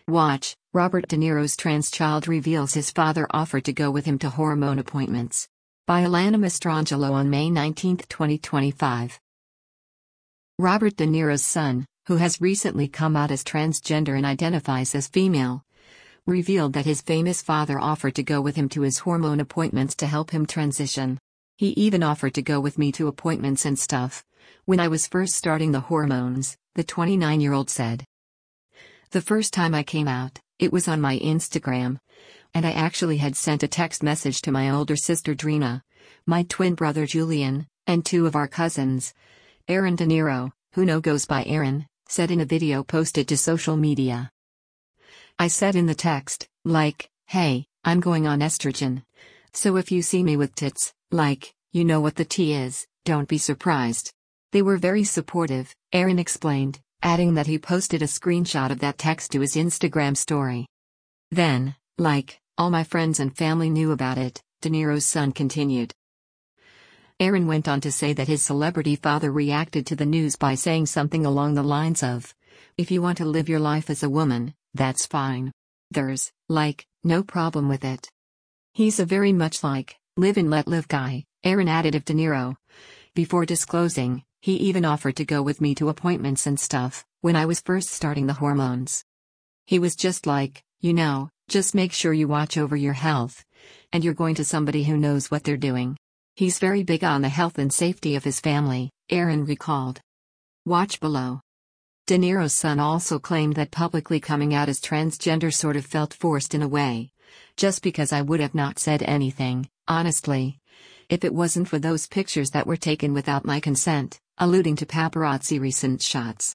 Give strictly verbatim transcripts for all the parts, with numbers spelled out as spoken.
Watch, Robert De Niro's trans child reveals his father offered to go with him to hormone appointments. By Alana Mastrangelo on May nineteenth, twenty twenty-five. Robert De Niro's son, who has recently come out as transgender and identifies as female, revealed that his famous father offered to go with him to his hormone appointments to help him transition. He even offered to go with me to appointments and stuff when I was first starting the hormones, the twenty-nine-year-old said. The first time I came out, it was on my Instagram, and I actually had sent a text message to my older sister Drina, my twin brother Julian, and two of our cousins. Aaron De Niro, who now goes by Aaron, said in a video posted to social media. I said in the text, like, hey, I'm going on estrogen. So if you see me with tits, like, you know what the T is, don't be surprised. They were very supportive, Aaron explained, adding that he posted a screenshot of that text to his Instagram story. Then, like, all my friends and family knew about it, De Niro's son continued. Aaron went on to say that his celebrity father reacted to the news by saying something along the lines of, if you want to live your life as a woman, that's fine. There's, like, no problem with it. He's a very much like, live and let live guy, Aaron added of De Niro. Before disclosing, he even offered to go with me to appointments and stuff when I was first starting the hormones. He was just like, you know, just make sure you watch over your health. And you're going to somebody who knows what they're doing. He's very big on the health and safety of his family, Aaron recalled. Watch below. De Niro's son also claimed that publicly coming out as transgender sort of felt forced in a way. Just because I would have not said anything, honestly. If it wasn't for those pictures that were taken without my consent, alluding to paparazzi recent shots.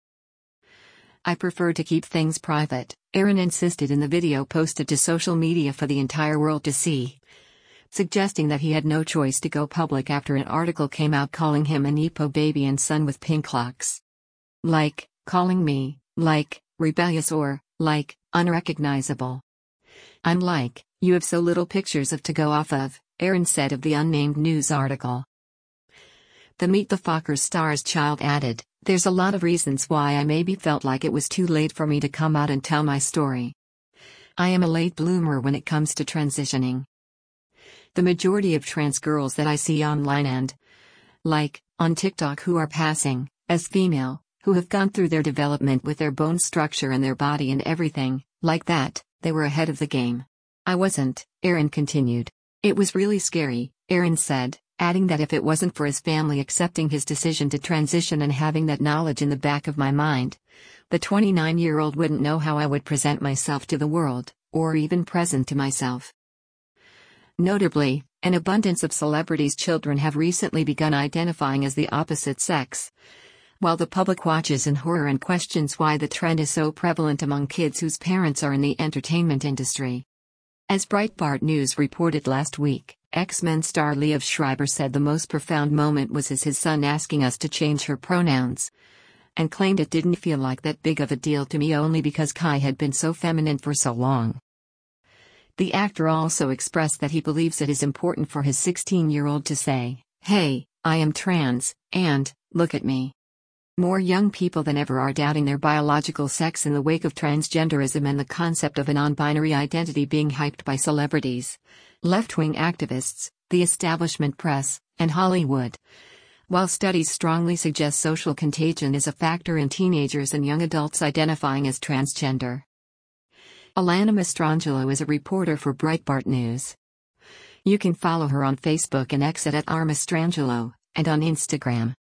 I prefer to keep things private, Aaron insisted in the video posted to social media for the entire world to see, suggesting that he had no choice to go public after an article came out calling him a Nepo baby and son with pink locks. Like, calling me, like, rebellious or, like, unrecognizable. I'm like, you have so little pictures of to go off of, Aaron said of the unnamed news article. The Meet the Fockers star's child added, there's a lot of reasons why I maybe felt like it was too late for me to come out and tell my story. I am a late bloomer when it comes to transitioning. The majority of trans girls that I see online and, like, on TikTok who are passing, as female, who have gone through their development with their bone structure and their body and everything, like that, they were ahead of the game. I wasn't, Aaron continued. It was really scary, Aaron said, adding that if it wasn't for his family accepting his decision to transition and having that knowledge in the back of my mind, the twenty-nine-year-old wouldn't know how I would present myself to the world, or even present to myself. Notably, an abundance of celebrities' children have recently begun identifying as the opposite sex. While the public watches in horror and questions why the trend is so prevalent among kids whose parents are in the entertainment industry. As Breitbart News reported last week, X-Men star Liev Schreiber said the most profound moment was as his son asking us to change her pronouns, and claimed it didn't feel like that big of a deal to me only because Kai had been so feminine for so long. The actor also expressed that he believes it is important for his sixteen-year-old to say, hey, I am trans, and, look at me. More young people than ever are doubting their biological sex in the wake of transgenderism and the concept of a non-binary identity being hyped by celebrities, left-wing activists, the establishment press, and Hollywood. While studies strongly suggest social contagion is a factor in teenagers and young adults identifying as transgender. Alana Mastrangelo is a reporter for Breitbart News. You can follow her on Facebook and X at R Mastrangelo, and on Instagram.